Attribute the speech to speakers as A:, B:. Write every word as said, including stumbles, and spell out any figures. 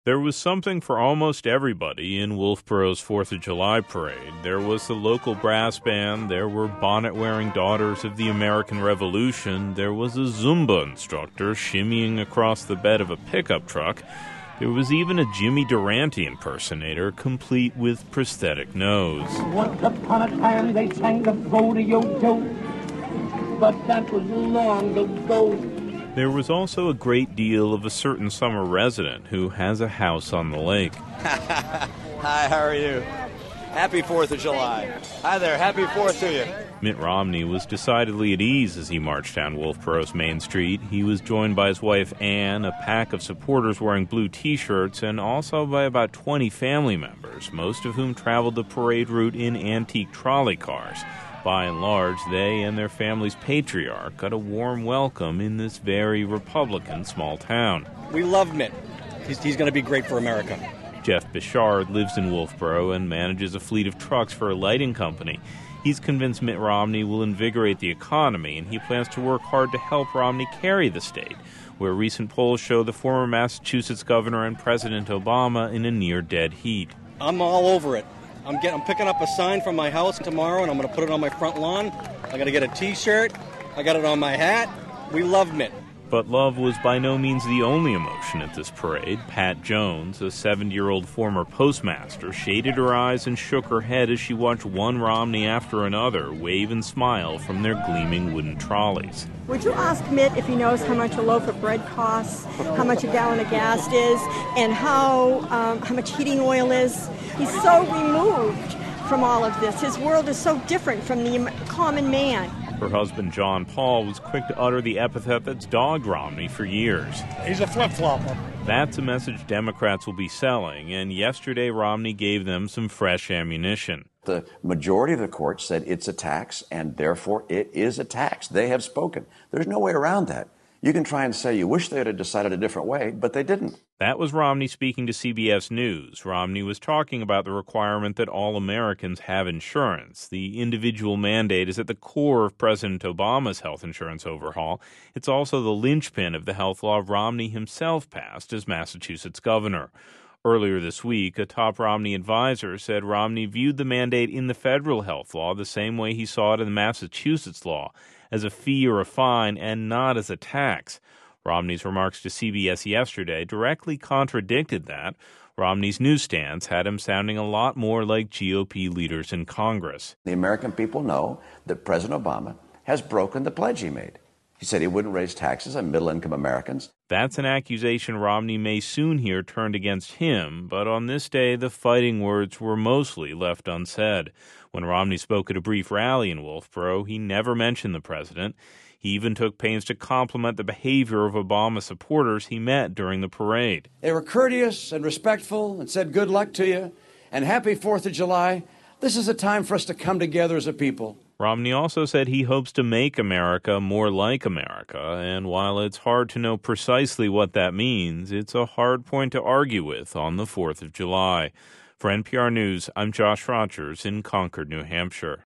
A: There was something for almost everybody in Wolfborough's fourth of July parade. There was the local brass band, there were bonnet-wearing daughters of the American Revolution, there was a Zumba instructor shimmying across the bed of a pickup truck, there was even a Jimmy Durante impersonator, complete with prosthetic nose.
B: Once upon a time they sang the rodeo joke, but that was long ago.
A: There was also a great deal of a certain summer resident who has a house on the lake.
C: Hi, how are you? Happy fourth of July. Hi there, happy fourth to you.
A: Mitt Romney was decidedly at ease as he marched down Wolfborough's Main Street. He was joined by his wife, Ann, a pack of supporters wearing blue T-shirts, and also by about twenty family members, most of whom traveled the parade route in antique trolley cars. By and large, they and their family's patriarch got a warm welcome in this very Republican small town.
D: We love Mitt. He's, he's going to be great for America.
A: Jeff Bichard lives in Wolfboro and manages a fleet of trucks for a lighting company. He's convinced Mitt Romney will invigorate the economy, and he plans to work hard to help Romney carry the state, where recent polls show the former Massachusetts governor and President Obama in a near-dead heat.
D: I'm all over it. I'm getting, I'm picking up a sign from my house tomorrow, and I'm going to put it on my front lawn. I got to get a T-shirt. I got it on my hat. We love Mitt.
A: But love was by no means the only emotion at this parade. Pat Jones, a seventy-year-old former postmaster, shaded her eyes and shook her head as she watched one Romney after another wave and smile from their gleaming wooden trolleys.
E: Would you ask Mitt if he knows how much a loaf of bread costs, how much a gallon of gas is, and how um, how much heating oil is? He's so removed from all of this. His world is so different from the common man.
A: Her husband, John Paul, was quick to utter the epithet that's dogged Romney for years.
F: He's a flip-flopper.
A: That's a message Democrats will be selling, and yesterday Romney gave them some fresh ammunition.
G: The majority of the court said it's a tax, and therefore it is a tax. They have spoken. There's no way around that. You can try and say you wish they had decided a different way, but they didn't. That
A: was Romney speaking to C B S News. Romney was talking about the requirement that all Americans have insurance. The individual mandate is at the core of President Obama's health insurance overhaul. It's also the linchpin of the health law Romney himself passed as Massachusetts governor. Earlier this week, a top Romney advisor said Romney viewed the mandate in the federal health law the same way he saw it in the Massachusetts law, as a fee or a fine and not as a tax. Romney's remarks to C B S yesterday directly contradicted that. Romney's newsstands had him sounding a lot more like G O P leaders in Congress.
G: The American people know that President Obama has broken the pledge he made. He said he wouldn't raise taxes on middle-income Americans.
A: That's an accusation Romney may soon hear turned against him, but on this day the fighting words were mostly left unsaid. When Romney spoke at a brief rally in Wolfboro, he never mentioned the president. He even took pains to compliment the behavior of Obama supporters he met during the parade.
H: They were courteous and respectful and said good luck to you and happy fourth of July. This is a time for us to come together as a people.
A: Romney also said he hopes to make America more like America, and while it's hard to know precisely what that means, it's a hard point to argue with on the fourth of July. For N P R News, I'm Josh Rogers in Concord, New Hampshire.